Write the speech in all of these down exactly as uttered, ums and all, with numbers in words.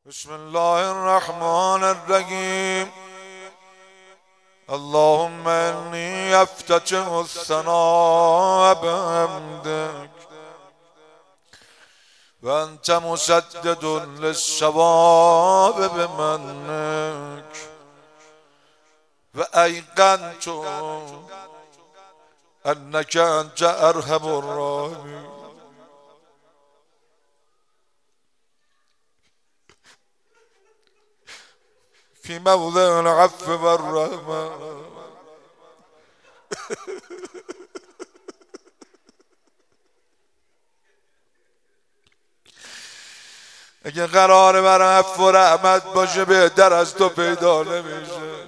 بسم الله الرحمن الرحيم. اللهم إني أفتتح الثناء بحمدك وأنت مسدد للصواب بمنك، وأيقنت أنك أنت أرحم الراحمين. في موضع العفو والرحمة اگه قراره برای عفو و رحمت باشه بهتر از تو پیدا نمیشه.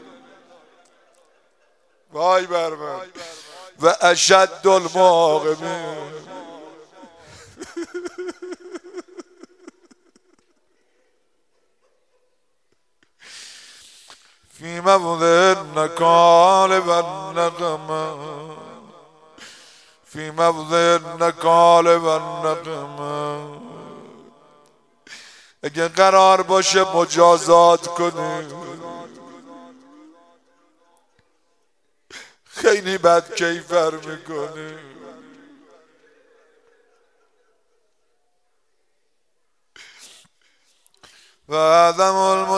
وای بر من و اشد المعاقبین. في موضع النكال والنقمة في موضع النكال والنقمة اگه قرار باشه مجازات کنی خیلی بد کیفر میکنی. و اعظم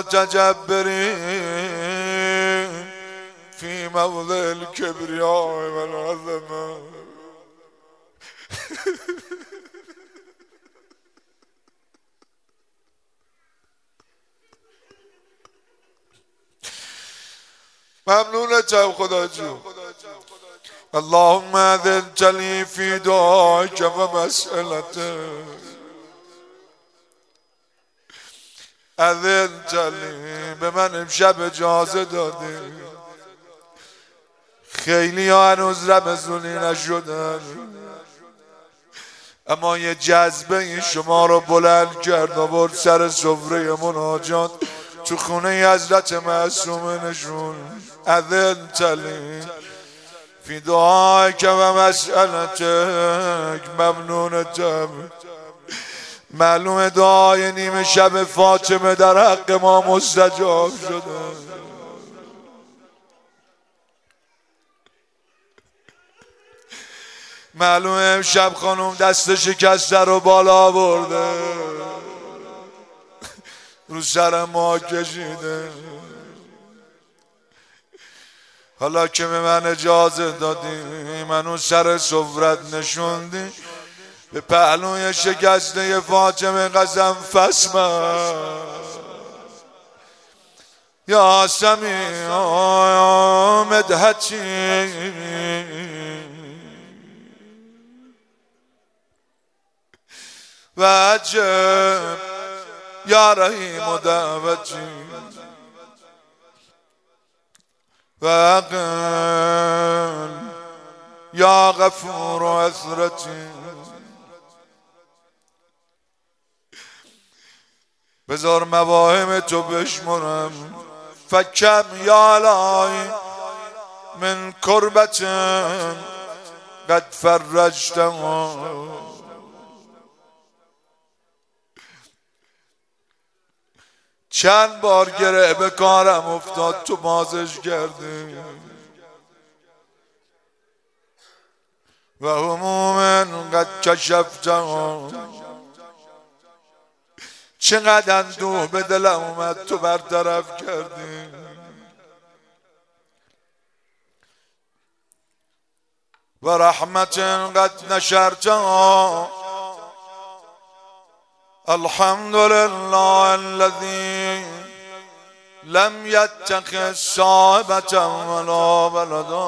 المتجبرین في موضع الكبرياء والعظمة ممنونتم خدا جون. اللهم اذنت لي في دعائك ومسألتك، اذنت لي به من امشب اجازه دادی. خیلی ها هنوز رمزونی نشدن، اما یه جذبه این شما رو بلند کرد و برد سر سفره مناجات تو خونه حضرت معصومه نشون. اذنت لی فی دعایک و مسئلتک. ممنونتم. معلوم دعای نیمه شب فاطمه در حق ما مستجاب شده. معلومه امشب خانوم دست شکسته رو بالا برده، رو سر ما کشیده. حالا که به من اجازه دادی منو سر سفرت نشوندی، به پهلوی شکسته فاطمه قسم فسمه یا سمیع مدحتی و عجب یا رحیم دعوتی و عقل یا غفور اثرتی. بذار مواهم تو بشمرم. فکم یا الهی من کربت قد فرجتم. چند بار گره به کارم افتاد تو بازش کردی. و همومن قد کشفتم. چقدر اندوه به دلم اومد تو برطرف کردی. و رحمت قد نشرتم. الحمد لله الذي لم يتخذ صاحبة ولا ولدا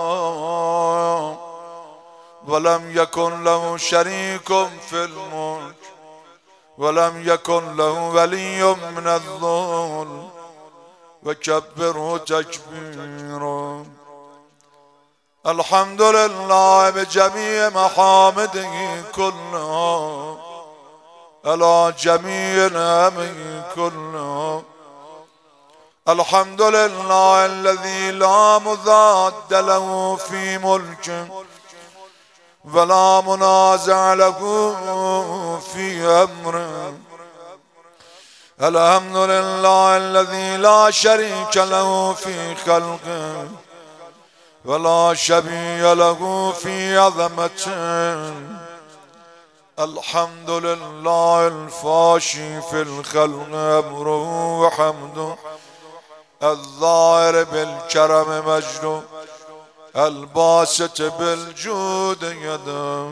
ولم يكن له شريك في الملك ولم يكن له ولي من الذل وكبره تكبيرا. الحمد لله بجميع محامده كلها على جميع نعمه كلها. الحمد لله الذي لا مضاد له في ملكه ولا منازع له في امره. الحمد لله الذي لا شريك له في خلقه ولا شبيه له في عظمته. الحمد لله الفاشي في الخلق أمره وحمده، الظاهر بالكرم مجده، الباسط بالجود يده،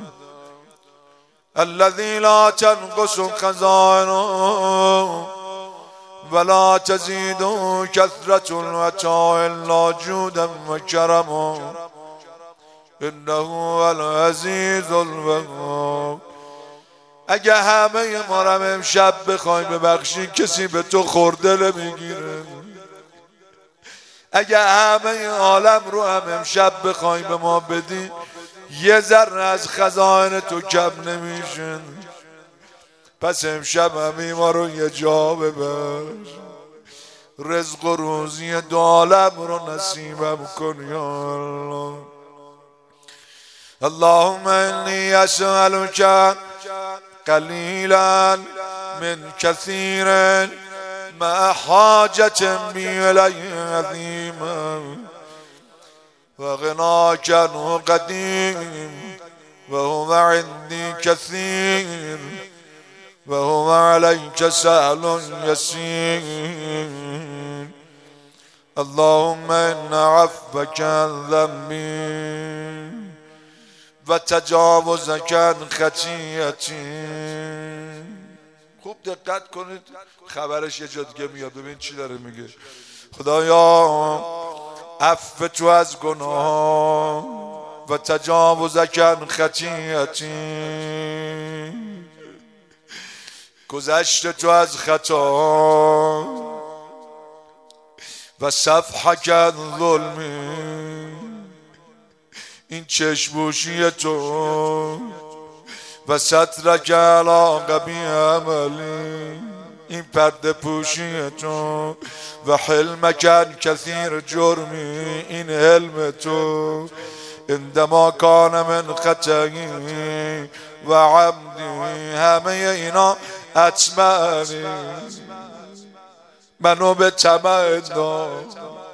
الذي لا تنقص خزائنه ولا تزيد كثرة العطاء إلا جودا وكرما، إنه هو العزيز الوهاب. اگه همه ما رو امشب بخوای ببخشی کسی به تو خورده نمیگیره. اگه همه عالم رو هم امشب بخوای به ما بدی یه ذره از خزائن تو کم نمیشن. پس امشب همه ما رو یه جا ببر، رزق و روزی دو عالم رو نصیبم کن یا الله. اللهم انی اسألک قلیلا من کثیر مع حاجة بی الی عظیما وغناک عنه قدیم وهو عندي كثير وهو عليك سهل يسير. اللهم إن عفوك عن ذنبي وتجاوزك عن خطیئتی. خوب دقت کنید، خبرش یه جا دیگه میاد، ببین چی داره میگه. خدایا عفو تو از گناه و تجاوزک عن خطیئتی، گذشت تو از خطا و صفحک عن ظلمی، این چشموشی تو و سترک علی قبیح عملی، این پرده پوشی تو و حلمک عن کثیر جرمی، این حلم تو عندما کان من خطایی و عمدی. همه اینا اطمعنی منو به طمع دار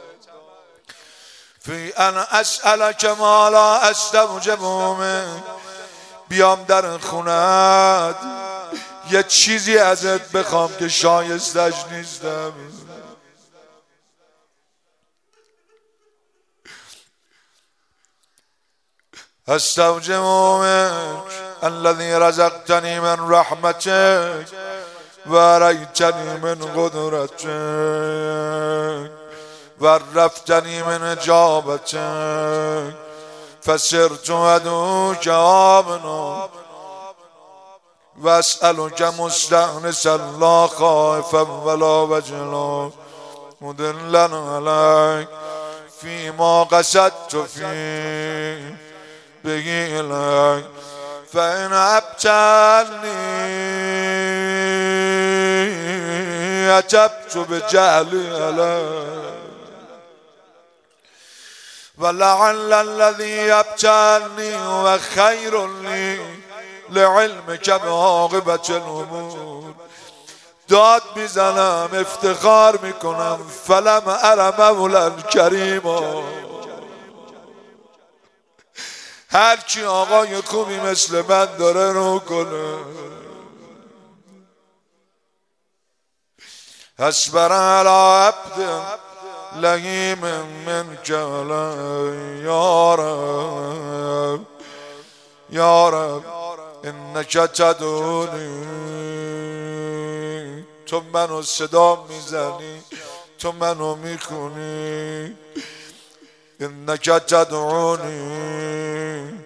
فی ان اسألک ما لا استوجب منک. بیام در خونت یه چیزی ازت بخوام که شایستش نیستم. استوجب منک الذي رزقتني من رحمتك واريتني من قدرتك وعرفتني من اجابتك فصرت ادعوك آمنا واسألك مستأنسا لا خائفا ولا وجلا مدلا عليك فيما قصدت فيه به إليك فإن أبتلني أتبت بجهلي عليك ولعل الذي يبتلني هو خير لي لعلمك بعاقبة الأمور. داد میزنم افتخار میکنم فلم ار مولا کریما. هر کی آقای خوبی مثل من داره رو کنه. اصبر علی عبد لئیم من جلا یا رب یا رب انک تدعونی. تو منو صدا میزنی، تو منو میخونی. انک تدعونی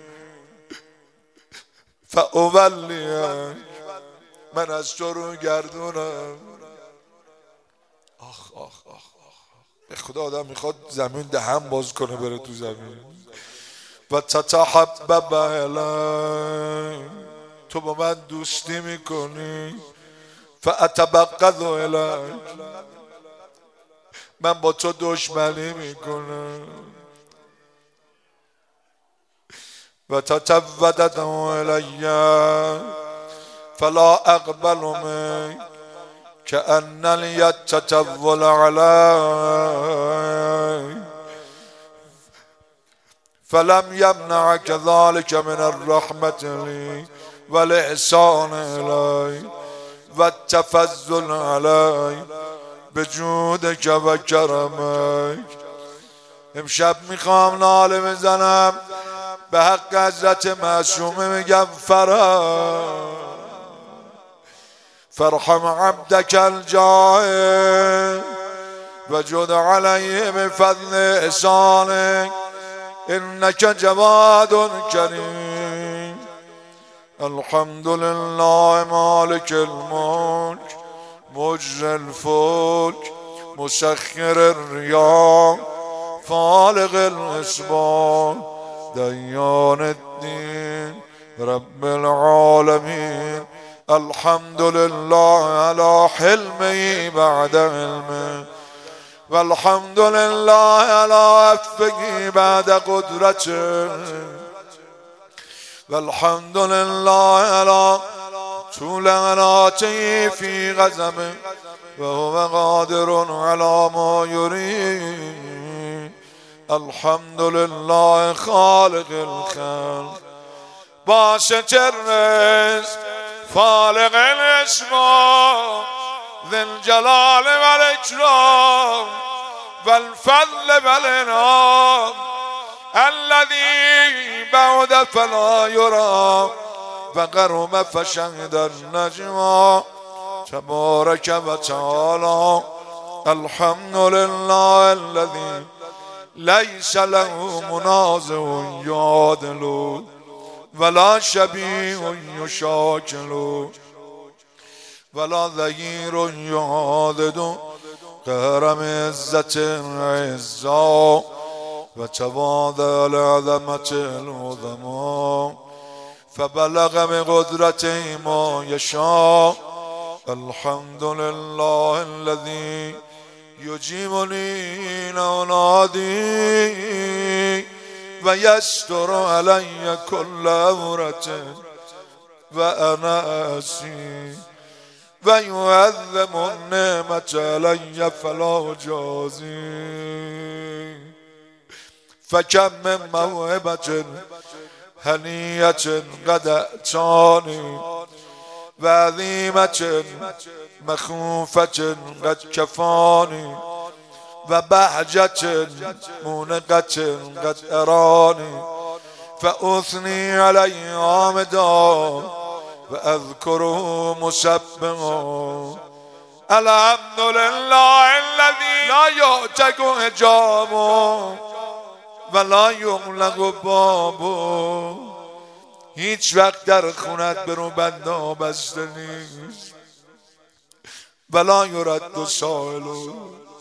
فاولیک، من از تو رو گردونم. آخ آخ آخ آخ به خدا آدم میخواد زمین دهن باز کنه بره تو زمین. و تتحبب الی، تو با من دوستی میکنی. فاتبغض الی، من با تو دشمنی میکنم. و تتودد الی فلا اقبل منک كأن اليد تطول علي فلم يمنعك ذلك من الرحمة لي والإحسان إلي والتفضل علي بجودك وكرمك. امشب میخوام ناله بزنم به حق حضرت معصومه، میگم فرا فرحم عبدك الجاهل وجد عليه بفضل احسانك انك جواد كريم. الحمد لله مالك الملك مجري الفلك مسخر الرياح فالق الاسباح ديان الدين رب العالمين. الحمد لله على حلمه بعد علمه والحمد لله على عفوه بعد قدرته والحمد لله على طول عناته في غضبه وهو قادر على ما يريد. الحمد لله خالق الخلق باسط الرزق فالق الاسماء ذي الجلال والإكرام والفضل والإنعام الذي بعد فلا يرى وقرب فشهد النجوى تبارك وتعالى. الحمد لله الذي ليس له منازع يعادل ولا شبيه يشاكل ولا ظهير يعاضد قهر عزة عزا وتواضع لعظمة العظماء فبلغ بقدرته ما يشاء. الحمد لله الذي يجيبني أنادي ويستر علي كل عورة وأنا آسي ويعظم النعمة علي فلا أجازي. فكم من موهبة هنية قد أتاني وعظيمة مخوفة قد كفاني وبهجة مونقة قد أراني فأثني عليه عامدا وأذكره مسبحا. الحمد لله الذي لا يعتق حجابه ولا یغلق بابه. هیچ وقت در خونت برو بنده بسته نیست ولا یرد سائلو.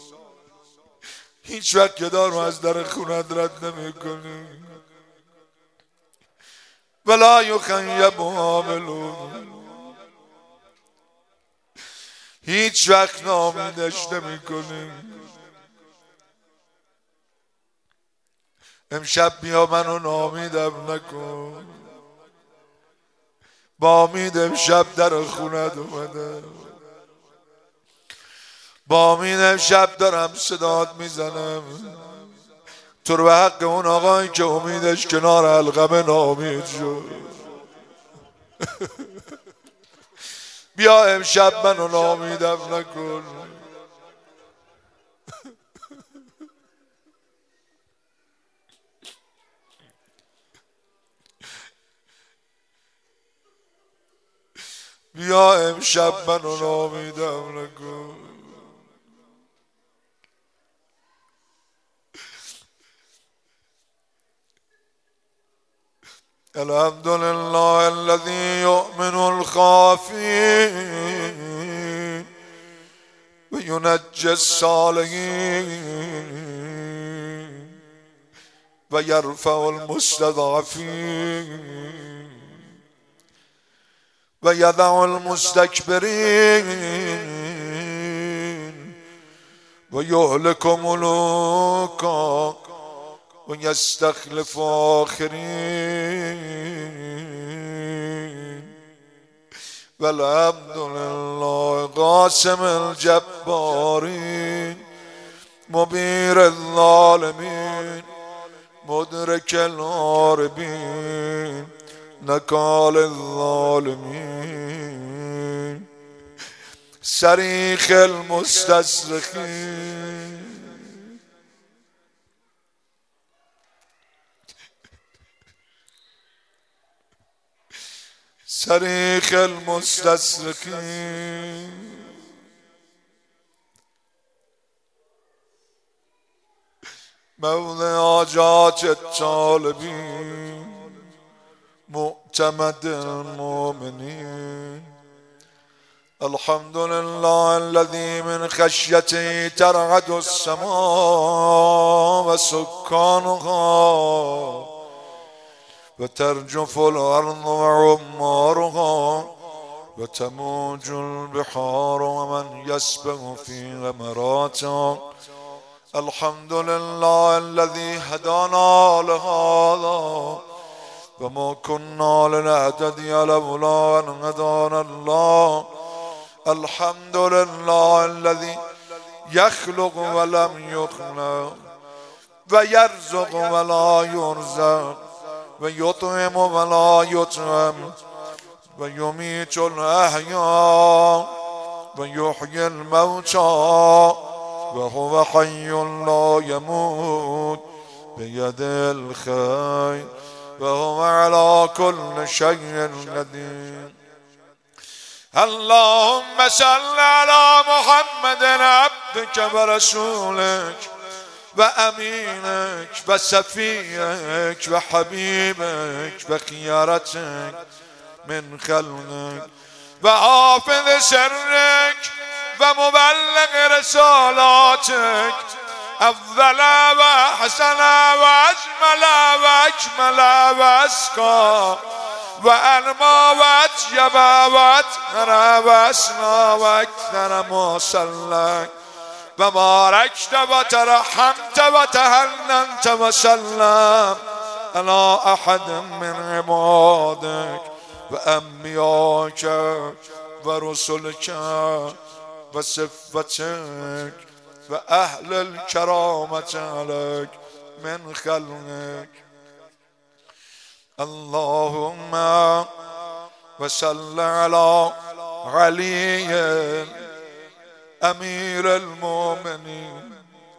هیچ وقت که دارو از در خونت رد نمی کنی ولا یخیب عاملو. هیچ وقت نامیدش نمی کنی. امشب بیا منو نامیدم نکن. با امید امشب در خونت اومدم. با امید امشب دارم صدات میزنم تو رو به حق اون آقایی که امیدش کنار حلقم نامید شد. بیا امشب منو نامیدم نکن. بیا امشب منو نامیدم نکن. الحمد لله الذي يؤمن الخافين وينجي الصالحين ويرفع المستضعفين ويدع المستكبرين ويهلك ملوكا ويستخلف آخرين والحمد لله قاسم الجبارين مبير الظالمين مدرك الهاربين نكال الظالمين صريخ المستصرخين صريخ المستصرخين مولى حاجات الطالبين معتمد المؤمنين الحمد لله الذي من خشيته ترعد السماء وسكانها وترجف الأرض وعمارها وتموج البحار ومن يسبح في غمراتها الحمد لله الذي هدانا لهذا وما كنا لنهتدي لولا أن هدانا الله الحمد لله الذي يخلق ولم يخلق ويرزق ولا يرزق ويطعم ولا يطعم ويميت الأحياء ويحيي الموتى وهو حي لا يموت بيده الخير وهو على كل شيء قدير اللهم صل على محمد عبدك ورسولك وأمينك وسفيك وحبيبك وخيارتك من خلقك وحافظ سرك ومبلغ رسالاتك أفضل وأحسن وأجمل وأكمل وأزكى وأنمى وأطيب وأطهر وأسنى وأكثر ما صليت وباركت وترحمت وتهننت وسلم على أحد من عبادك وأنبيائك ورسلك وصفتك وأهل الكرامة عليك من خلقك اللهم وصل على علي أمير المؤمنين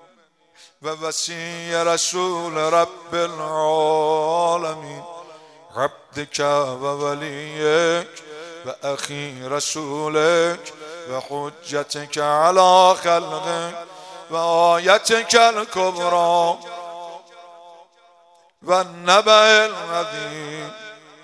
ووصي رسول رب العالمين عبدك ووليك وأخي رسولك وحجتك على خلقك وآيتك الكبرى والنبأ العظيم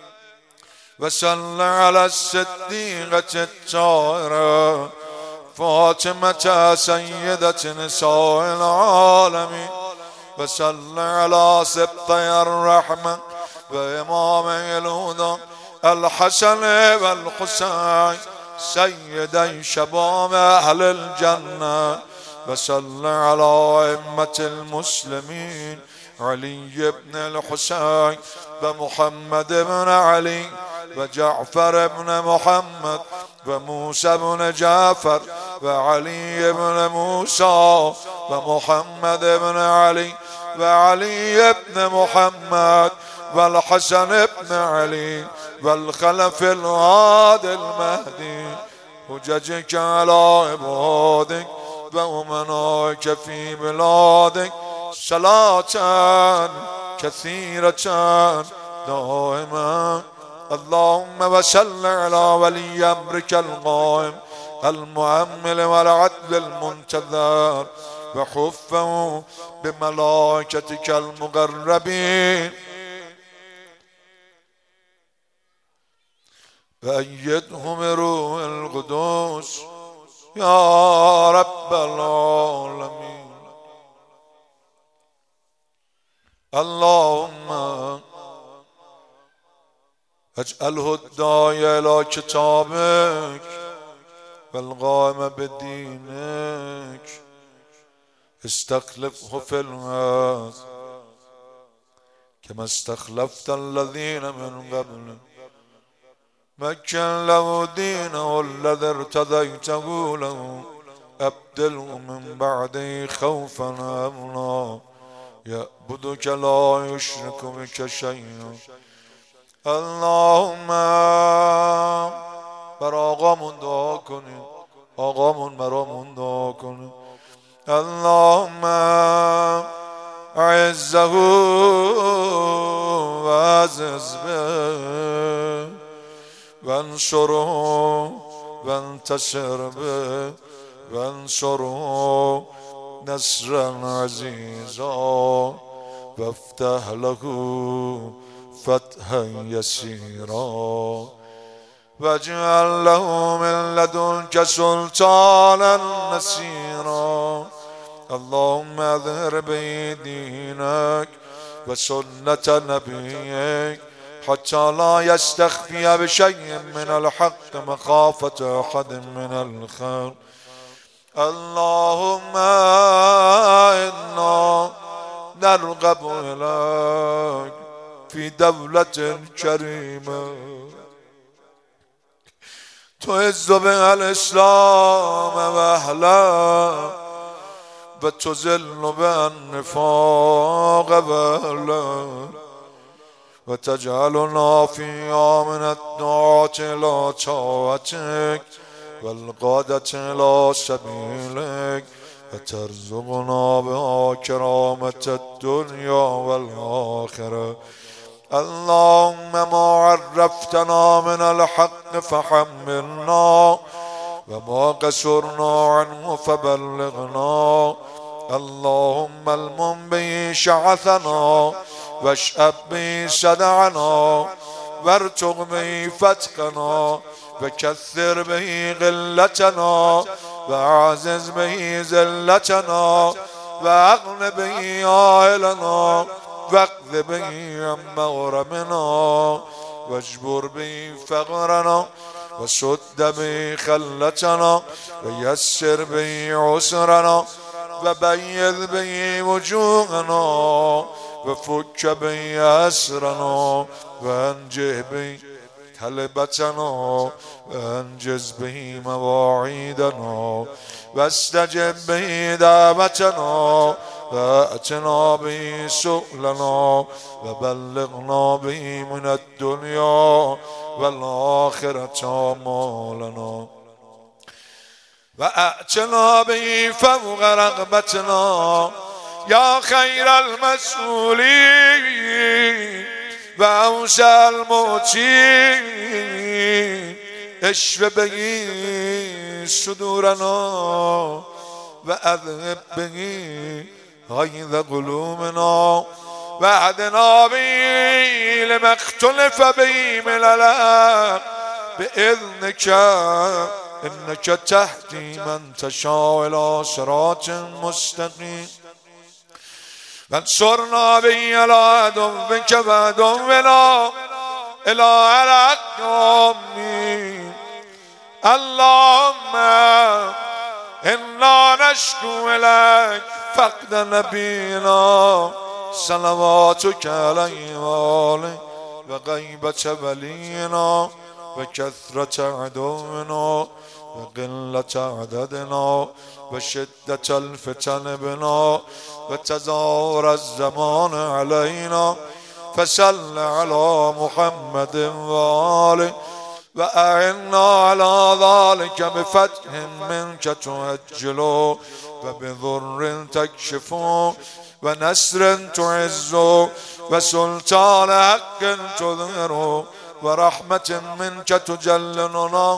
وصل على الصديقة الطاهرة فاطمة سيدة نساء العالمين وصل على سبطي الرحمة وإمامي الهدى الحسن والحسين سيدي شباب أهل الجنة وصل على أئمة المسلمين علي بن الحسين ومحمد بن علي وجعفر بن محمد وموسى بن جعفر وعلي بن موسى ومحمد بن علي وعلي بن محمد والحسن بن علي والخلف الهادي المهدي حججك على عبادك وأمنائك في بلادك صلاة كثيرة دائما اللهم وصل على ولي أمرك القائم المؤمل والعدل المنتظر وحفه بملائكتك المقربين وأيده بروح القدوس يا رب العالمين اللهم اجعله الداعي إلى كتابك والقائم بدينك استخلفه في الأرض كما استخلفت الذين من قبله مكن له دينه الذي ارتضيته له أبدله من بعده خوفا أمنا يعبدك لا يشرك بك شيئا. اللهم بر آقامون دعا کنیم، آقامون برامون دعا کنیم. اللهم اعزه و عزز به وانصره وانتصر به وانصره نصرا عزيزا وافتح له فتحا يسيرا واجعل له من لدنك سلطانا نصيرا. اللهم اظهر به دينك وسنة نبيك حتى لا يستخفي بشيء من الحق مخافة أحد من الخير. اللهم إنا نرغب إليك في دولة كريمة تعز بها الإسلام وأهله وتذل بها النفاق وأهله وتجعلنا فيها من الدعاة إلى طاعتك والقادة إلى سبيلك وترزقنا بها كرامة الدنيا والآخرة. اللهم ما عرفتنا من الحق فحملنا وما قصرنا عنه فبلغنا. اللهم المن به شعثنا واشأب به صدعنا وارتق به فتقنا وكثر به غلتنا وأعزز به ذلتنا وأغن به عائلنا واقض به عن مغرمنا واجبر به فقرنا وسد به خلتنا ويسر به عسرنا وبيض به وجوهنا وفك به أسرنا وانجه به طلبتنا وانجز به مواعيدنا واستجب به دعوتنا واتنا به سؤلنا وبلغنا به من الدنيا والآخرة مالنا وأتنا به فوق رغبتنا يا خير المسؤولين وأوسع الموتين. اشف به صدورنا وأذهب به غيظ قلوبنا وأهدنا به لما اختلف به من الحق بإذنك إنك تهدي من تشاء إلى صراط مستقيم. وانصرنا به على عدوك وعدونا إلى الأقدام. اللهم إنا نشكو إليك فقد نبينا صلواتك عليه وآله وغيبة ولينا وكثرة عدونا وقلة عددنا وشدة الفتن بنا وتزاور الزمان علينا. فصل على محمد وآله وأعنا على ذلك بفتح منك تؤجل وبضر تكشف ونصر تعز وسلطان حق تظهر ورحمة منك تجللنا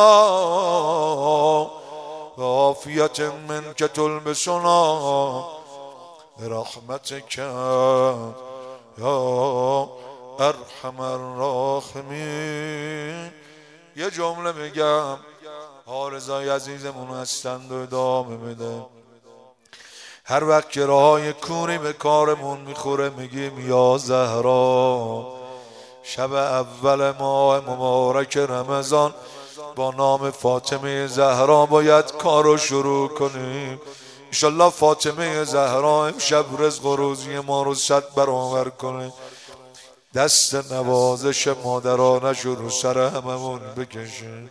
وعافية منك تلبسنا برحمتك يا ارحم الراحمین. یه جمله میگم آرزای عزیزمون هستند و ادامه میده. هر وقت که راهای کوری به کارمون میخوره میگیم یا زهرا. شب اول ماه مبارک رمضان با نام فاطمه زهرا باید کارو شروع کنیم. انشالله فاطمه زهرا امشب رزق و روزی ما رو صد برابر کنه. دست نوازش مادرانش رو سر هممون بکشه،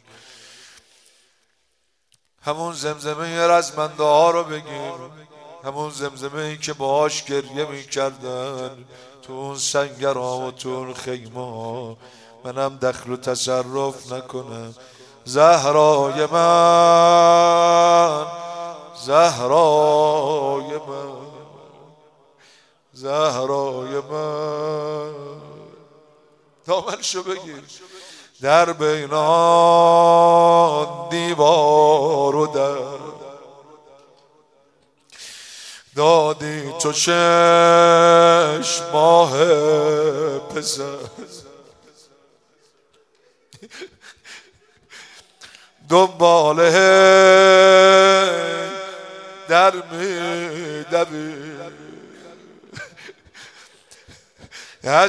همون زمزمه رزمنده ها رو بگیم، همون زمزمه ای که باهاش گریه میکردن تو اون سنگرها و تو اون خیمه. منم دخل و تصرف نکنم. زهرای من، زهرای من، زهرای من، دامنشو بگیر. در بین آن دیوار و در دادی تو شش ماه پسر، دنباله در می دوی، از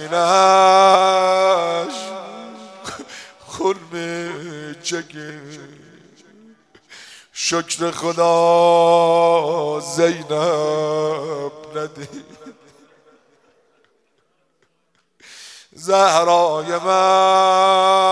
سینه‌اش خون می چکی. شکر خدا زینب ندید. زهرای من،